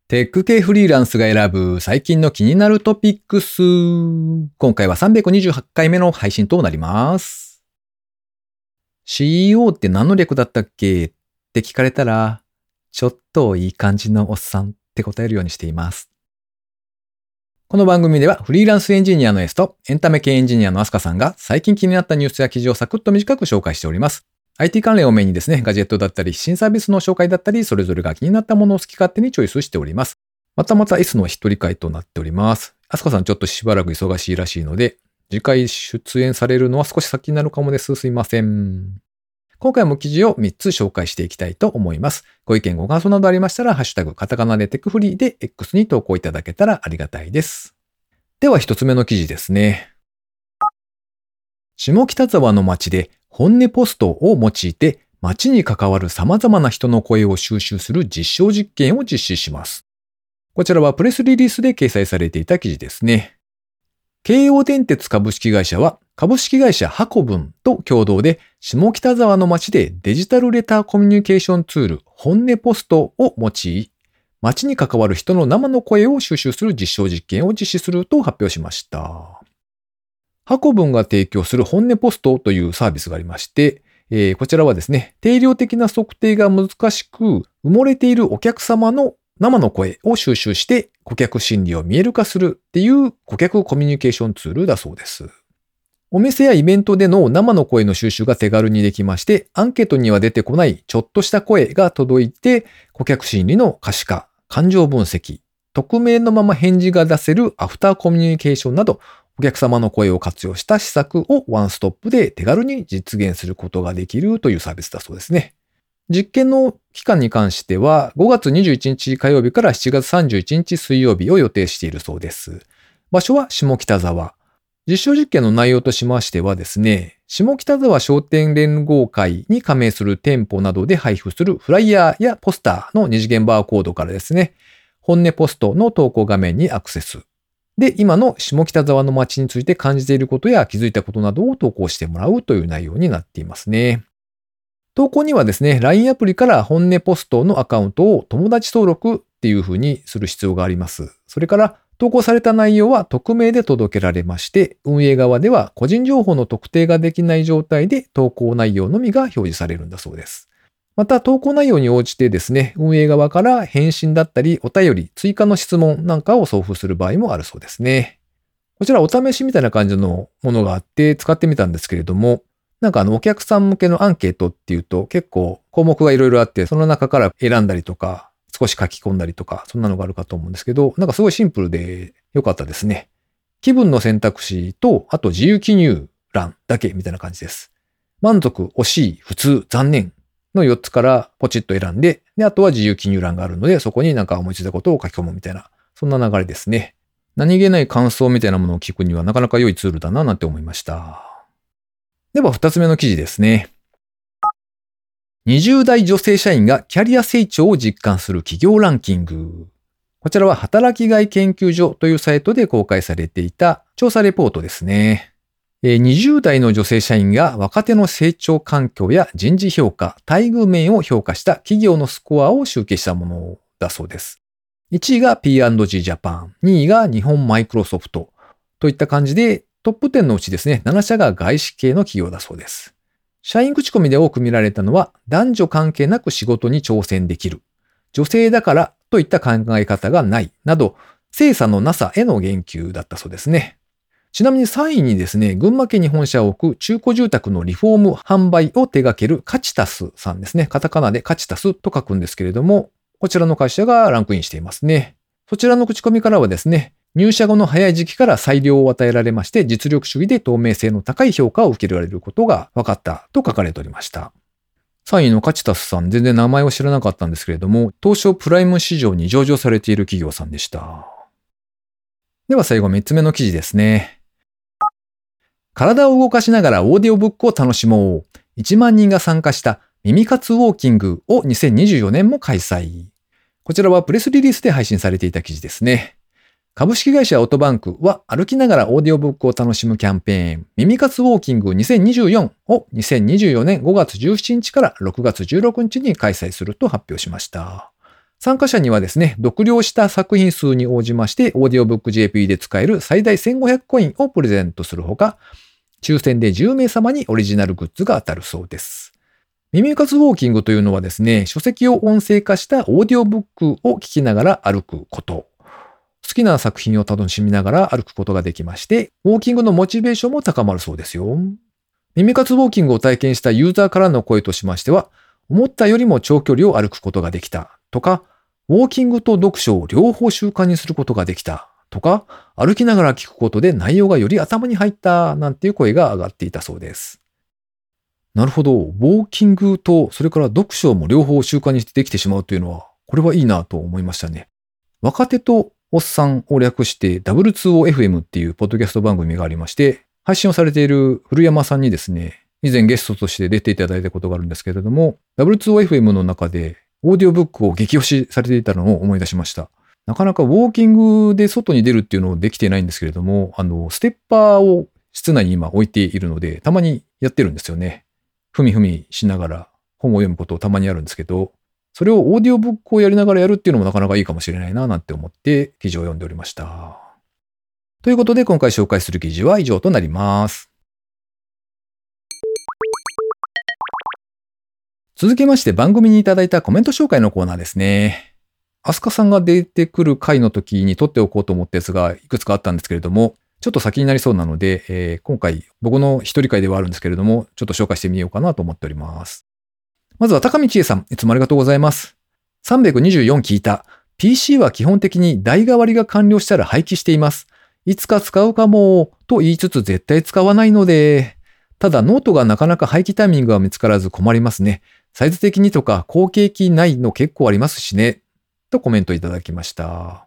テック系フリーランスが選ぶ最近の気になるトピックス。今回は328回目の配信となります。CEO って何の略だったっけって聞かれたら、ちょっといい感じのおっさんって答えるようにしています。この番組ではフリーランスエンジニアの S とエンタメ系エンジニアのアスカさんが最近気になったニュースや記事をサクッと短く紹介しております。IT 関連をメインにですね、ガジェットだったり、新サービスの紹介だったり、それぞれが気になったものを好き勝手にチョイスしております。また S の一人会となっております。アスカさんちょっとしばらく忙しいらしいので、次回出演されるのは少し先になるかもです。すいません。今回も記事を3つ紹介していきたいと思います。ご意見ご感想などありましたら、ハッシュタグカタカナでテクフリーで X に投稿いただけたらありがたいです。では1つ目の記事ですね。下北沢の街で本音ポストを用いて街に関わる様々な人の声を収集する実証実験を実施します。こちらはプレスリリースで掲載されていた記事ですね。京王電鉄株式会社は株式会社ハコブンと共同で下北沢の街でデジタルレターコミュニケーションツール本音ポストを用い、街に関わる人の生の声を収集する実証実験を実施すると発表しました。ハコブンが提供する本音ポストというサービスがありまして、こちらはですね、定量的な測定が難しく、埋もれているお客様の生の声を収集して顧客心理を見える化するっていう顧客コミュニケーションツールだそうです。お店やイベントでの生の声の収集が手軽にできまして、アンケートには出てこないちょっとした声が届いて、顧客心理の可視化、感情分析、匿名のまま返事が出せるアフターコミュニケーションなど、お客様の声を活用した施策をワンストップで手軽に実現することができるというサービスだそうですね。実験の期間に関しては5月21日火曜日から7月31日水曜日を予定しているそうです。場所は下北沢。実証実験の内容としましてはですね、下北沢商店連合会に加盟する店舗などで配布するフライヤーやポスターの二次元バーコードからですね、本音ポストの投稿画面にアクセス。で、今の下北沢の街について感じていることや気づいたことなどを投稿してもらうという内容になっていますね。投稿にはですね、LINE アプリから本音ポストのアカウントを友達登録っていう風にする必要があります。それから投稿された内容は匿名で届けられまして、運営側では個人情報の特定ができない状態で投稿内容のみが表示されるんだそうです。また投稿内容に応じてですね、運営側から返信だったりお便り、追加の質問なんかを送付する場合もあるそうですね。こちらお試しみたいな感じのものがあって使ってみたんですけれども、お客さん向けのアンケートっていうと結構項目がいろいろあって、その中から選んだりとか、少し書き込んだりとか、そんなのがあるかと思うんですけど、すごいシンプルで良かったですね。気分の選択肢と、あと自由記入欄だけみたいな感じです。満足、惜しい、普通、残念の4つからポチッと選んで、あとは自由記入欄があるので、そこに思いついたことを書き込むみたいな、そんな流れですね。何気ない感想みたいなものを聞くにはなかなか良いツールだななんて思いました。では2つ目の記事ですね。20代女性社員がキャリア成長を実感する企業ランキング。こちらは働きがい研究所というサイトで公開されていた調査レポートですね。20代の女性社員が若手の成長環境や人事評価、待遇面を評価した企業のスコアを集計したものだそうです。1位が P&G ジャパン、2位が日本マイクロソフトといった感じでトップ10のうちですね、7社が外資系の企業だそうです。社員口コミで多く見られたのは男女関係なく仕事に挑戦できる、女性だからといった考え方がないなど、性差のなさへの言及だったそうですね。ちなみに3位にですね、群馬県に本社を置く中古住宅のリフォーム販売を手掛けるカチタスさんですね。カタカナでカチタスと書くんですけれども、こちらの会社がランクインしていますね。そちらの口コミからはですね、入社後の早い時期から裁量を与えられまして、実力主義で透明性の高い評価を受けられることが分かったと書かれておりました。3位のカチタスさん、全然名前を知らなかったんですけれども、東証プライム市場に上場されている企業さんでした。では最後3つ目の記事ですね。体を動かしながらオーディオブックを楽しもう。1万人が参加した耳活ウォーキングを2024年も開催。こちらはプレスリリースで配信されていた記事ですね。株式会社オートバンクは歩きながらオーディオブックを楽しむキャンペーン、耳活ウォーキング2024を2024年5月17日から6月16日に開催すると発表しました。 参加者にはですね、読了した作品数に応じまして、オーディオブック JP で使える最大1500コインをプレゼントするほか、抽選で10名様にオリジナルグッズが当たるそうです。耳活ウォーキングというのはですね、書籍を音声化したオーディオブックを聞きながら歩くこと。好きな作品を楽しみながら歩くことができまして、ウォーキングのモチベーションも高まるそうですよ。耳活ウォーキングを体験したユーザーからの声としましては、思ったよりも長距離を歩くことができたとか、ウォーキングと読書を両方習慣にすることができたとか、歩きながら聞くことで内容がより頭に入ったなんていう声が上がっていたそうです。なるほど。ウォーキングとそれから読書も両方習慣にできてしまうというのは、これはいいなと思いましたね。若手とおっさんを略して W2OFM っていうポッドキャスト番組がありまして、配信をされている古山さんにですね、以前ゲストとして出ていただいたことがあるんですけれども、W2OFM の中でオーディオブックを激推しされていたのを思い出しました。なかなかウォーキングで外に出るっていうのをできていないんですけれども、ステッパーを室内に今置いているので、たまにやってるんですよね。ふみふみしながら本を読むことをたまにあるんですけど、それをオーディオブックをやりながらやるっていうのもなかなかいいかもしれないななんて思って記事を読んでおりました。ということで今回紹介する記事は以上となります。続きまして番組にいただいたコメント紹介のコーナーですね。アスカさんが出てくる回の時に撮っておこうと思ったやつがいくつかあったんですけれども、ちょっと先になりそうなので、今回僕の一人会ではあるんですけれども、ちょっと紹介してみようかなと思っております。まずは高見千恵さん、いつもありがとうございます。324聞いた。PC は基本的に代替わりが完了したら廃棄しています。いつか使うかもと言いつつ絶対使わないので、ただノートがなかなか廃棄タイミングが見つからず困りますね。サイズ的にとか後継機ないの結構ありますしね。とコメントいただきました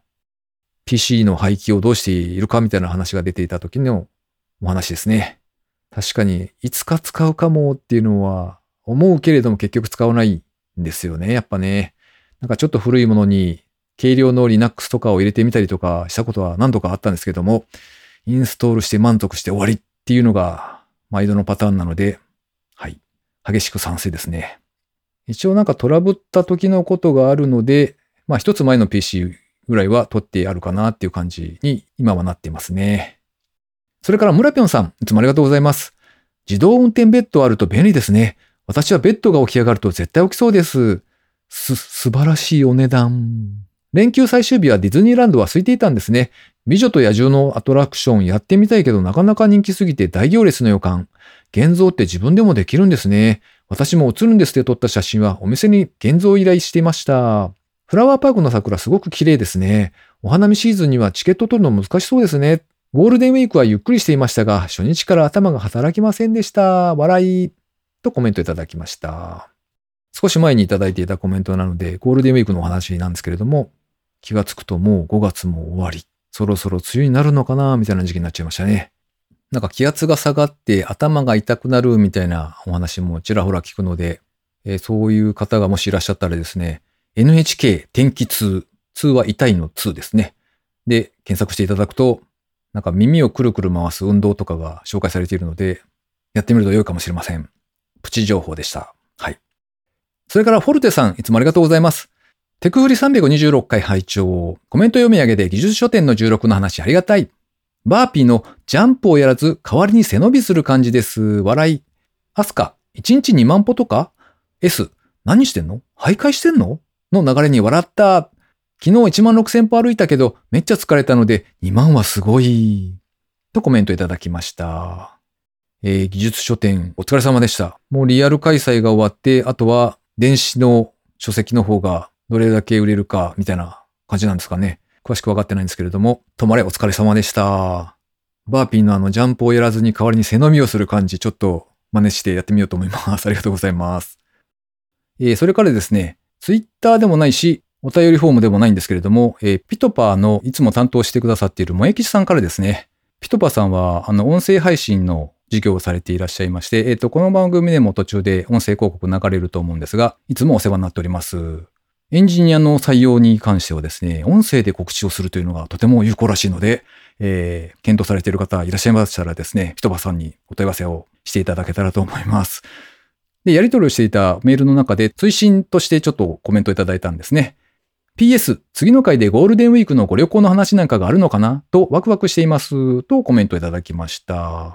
。PC の廃棄をどうしているかみたいな話が出ていた時のお話ですね。確かにいつか使うかもっていうのは思うけれども結局使わないんですよね。やっぱね。なんかちょっと古いものに軽量の Linux とかを入れてみたりとかしたことは何度かあったんですけども、インストールして満足して終わりっていうのが毎度のパターンなので、はい。激しく賛成ですね。一応なんかトラブった時のことがあるので、一つ前の PC ぐらいは取ってあるかなっていう感じに今はなっていますね。それから村ぴょんさん、いつもありがとうございます。自動運転ベッドあると便利ですね。私はベッドが起き上がると絶対起きそうです。素晴らしいお値段。連休最終日はディズニーランドは空いていたんですね。美女と野獣のアトラクションやってみたいけどなかなか人気すぎて大行列の予感。現像って自分でもできるんですね。私も映るんですって撮った写真はお店に現像依頼していました。フラワーパークの桜すごく綺麗ですね。お花見シーズンにはチケット取るの難しそうですね。ゴールデンウィークはゆっくりしていましたが、初日から頭が働きませんでした。笑い。とコメントいただきました。少し前にいただいていたコメントなので、ゴールデンウィークのお話なんですけれども、気がつくともう5月も終わり。そろそろ梅雨になるのかなみたいな時期になっちゃいましたね。なんか気圧が下がって頭が痛くなるみたいなお話もちらほら聞くので、そういう方がもしいらっしゃったらですね、NHK 天気痛。痛は痛いの痛ですね。で、検索していただくと、なんか耳をくるくる回す運動とかが紹介されているので、やってみると良いかもしれません。プチ情報でした。はい。それからフォルテさん、いつもありがとうございます。テクフリ326回拝聴。コメント読み上げで技術書店の16の話ありがたい。バーピーのジャンプをやらず代わりに背伸びする感じです。笑い。アスカ、1日2万歩とか ?S、何してんの？徘徊してんの？の流れに笑った。昨日1万6000歩歩いたけどめっちゃ疲れたので2万はすごい。とコメントいただきました。技術書店お疲れ様でした。もうリアル開催が終わって、あとは電子の書籍の方がどれだけ売れるかみたいな感じなんですかね。詳しくわかってないんですけれども、ともあれお疲れ様でした。バーピーのジャンプをやらずに代わりに背伸びをする感じ、ちょっと真似してやってみようと思います。ありがとうございます。それからですね、ツイッターでもないし、お便りフォームでもないんですけれども、ピトパーのいつも担当してくださっている萌吉さんからですね、ピトパーさんは音声配信の授業をされていらっしゃいまして、この番組でも途中で音声広告流れると思うんですが、いつもお世話になっております。エンジニアの採用に関してはですね、音声で告知をするというのがとても有効らしいので、検討されている方いらっしゃいましたらですね、ピトパーさんにお問い合わせをしていただけたらと思います。で、やり取りをしていたメールの中で追伸としてちょっとコメントいただいたんですね。 PS、次の回でゴールデンウィークのご旅行の話なんかがあるのかなとワクワクしていますとコメントいただきました。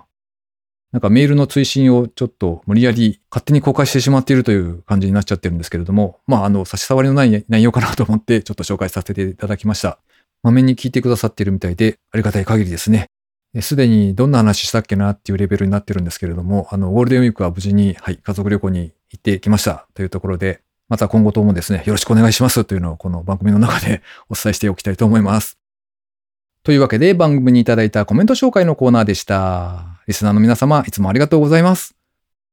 なんかメールの追伸をちょっと無理やり勝手に公開してしまっているという感じになっちゃってるんですけれども、差し障りのない内容かなと思ってちょっと紹介させていただきました。まめに聞いてくださっているみたいでありがたい限りですね。すでにどんな話したっけなっていうレベルになってるんですけれども、ゴールデンウィークは無事に、家族旅行に行ってきましたというところで、また今後ともですね、よろしくお願いしますというのをこの番組の中でお伝えしておきたいと思います。というわけで番組にいただいたコメント紹介のコーナーでした。リスナーの皆様、いつもありがとうございます。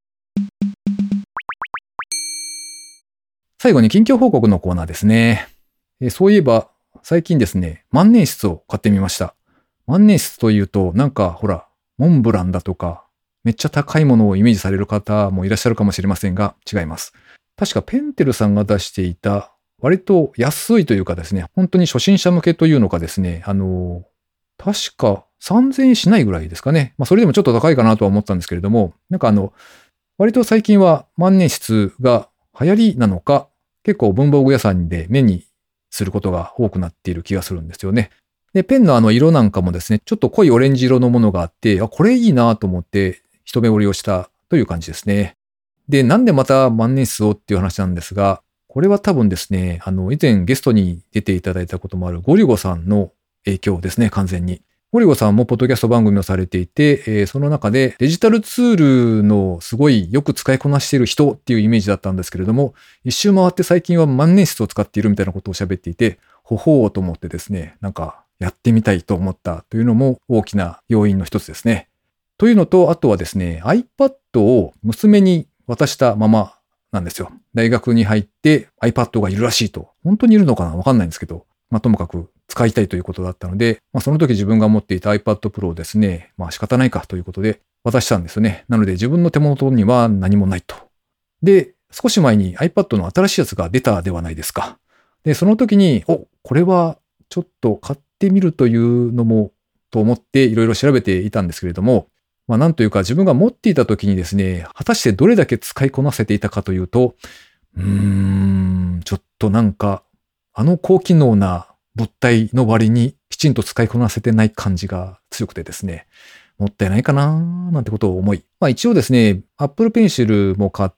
最後に近況報告のコーナーですね。そういえば、最近ですね、万年筆を買ってみました。万年筆というと、なんかほら、モンブランだとか、めっちゃ高いものをイメージされる方もいらっしゃるかもしれませんが、違います。確かペンテルさんが出していた、割と安いというかですね、本当に初心者向けというのかですね、確か3000円しないぐらいですかね。それでもちょっと高いかなとは思ったんですけれども、割と最近は万年筆が流行りなのか、結構文房具屋さんで目にすることが多くなっている気がするんですよね。で、ペンの色なんかもですね、ちょっと濃いオレンジ色のものがあって、これいいなと思って一目惚れをしたという感じですね。で、なんでまた万年筆をっていう話なんですが、これは多分ですね、以前ゲストに出ていただいたこともあるゴリゴさんの影響ですね、完全に。ゴリゴさんもポッドキャスト番組をされていて、その中でデジタルツールのすごいよく使いこなしている人っていうイメージだったんですけれども、一周回って最近は万年筆を使っているみたいなことを喋っていて、ほほーと思ってですね、やってみたいと思ったというのも大きな要因の一つですね。というのと、あとはですね、iPad を娘に渡したままなんですよ。大学に入って iPad がいるらしいと。本当にいるのかなわかんないんですけど、ともかく使いたいということだったので、その時自分が持っていた iPad Pro をですね、仕方ないかということで渡したんですよね。なので自分の手元には何もないと。で、少し前に iPad の新しいやつが出たではないですか。で、その時に、これはちょっと買ってみるというのもと思っていろいろ調べていたんですけれども、なんというか自分が持っていた時にですね、果たしてどれだけ使いこなせていたかというと、ちょっと高機能な物体の割にきちんと使いこなせてない感じが強くてですね、もったいないかななんてことを思い。一応ですね、Apple Pencil も買って、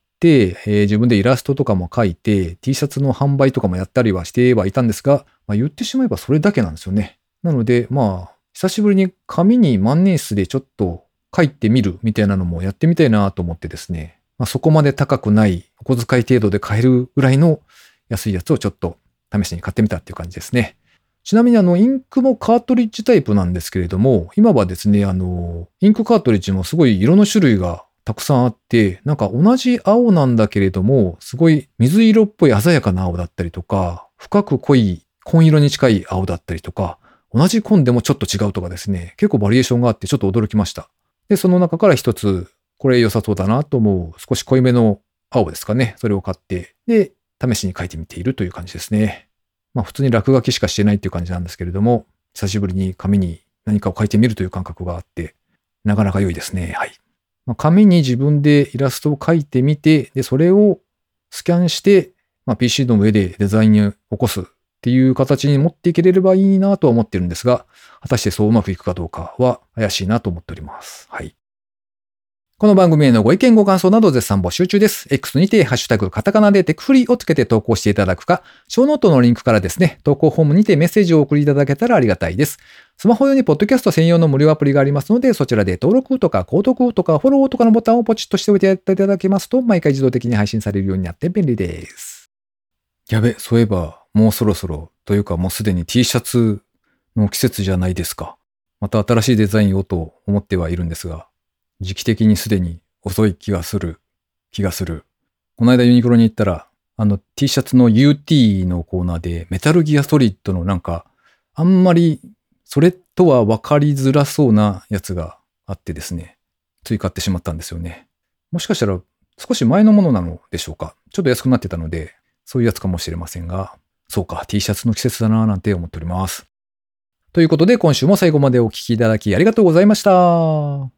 自分でイラストとかも描いて、T シャツの販売とかもやったりはしてはいたんですが、言ってしまえばそれだけなんですよね。なので、久しぶりに紙に万年筆でちょっと書いてみるみたいなのもやってみたいなと思ってですね、そこまで高くないお小遣い程度で買えるぐらいの安いやつをちょっと試しに買ってみたっていう感じですね。ちなみにインクもカートリッジタイプなんですけれども、今はですね、インクカートリッジもすごい色の種類がたくさんあって、同じ青なんだけれども、すごい水色っぽい鮮やかな青だったりとか、深く濃い紺色に近い青だったりとか、同じ紺でもちょっと違うとかですね、結構バリエーションがあってちょっと驚きました。で、その中から一つ、これ良さそうだなと思う少し濃いめの青ですかね。それを買って、で、試しに書いてみているという感じですね。普通に落書きしかしてないっていう感じなんですけれども、久しぶりに紙に何かを書いてみるという感覚があって、なかなか良いですね。はい。紙に自分でイラストを描いてみて、で、それをスキャンして、PC の上でデザインを起こすっていう形に持っていけれればいいなとは思ってるんですが、果たしてそううまくいくかどうかは怪しいなと思っております。はい。この番組へのご意見ご感想など絶賛募集中です。X にてハッシュタグカタカナでテクフリーをつけて投稿していただくか、ショーノートのリンクからですね、投稿フォームにてメッセージをお送りいただけたらありがたいです。スマホ用にポッドキャスト専用の無料アプリがありますので、そちらで登録とか購読とかフォローとかのボタンをポチッとしておいていただけますと、毎回自動的に配信されるようになって便利です。やべ、そういえば、もうそろそろ、というかもうすでに T シャツの季節じゃないですか。また新しいデザインをと思ってはいるんですが、時期的にすでに遅い気がする。この間ユニクロに行ったら、T シャツの UT のコーナーでメタルギアソリッドのあんまりそれとは分かりづらそうなやつがあってですね、つい買ってしまったんですよね。もしかしたら少し前のものなのでしょうか。ちょっと安くなってたので、そういうやつかもしれませんが、そうか、T シャツの季節だなぁなんて思っております。ということで今週も最後までお聞きいただきありがとうございました。